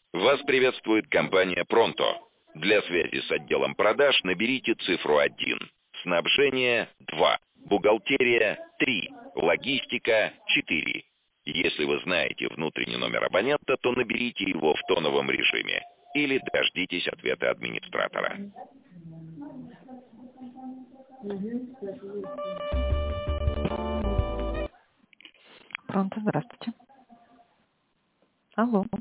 Вас приветствует компания «Пронто». Для связи с отделом продаж наберите цифру 1, снабжение 2, бухгалтерия 3, логистика 4. Если вы знаете внутренний номер абонента, то наберите его в тоновом режиме или дождитесь ответа администратора. Пронто, здравствуйте. Алло.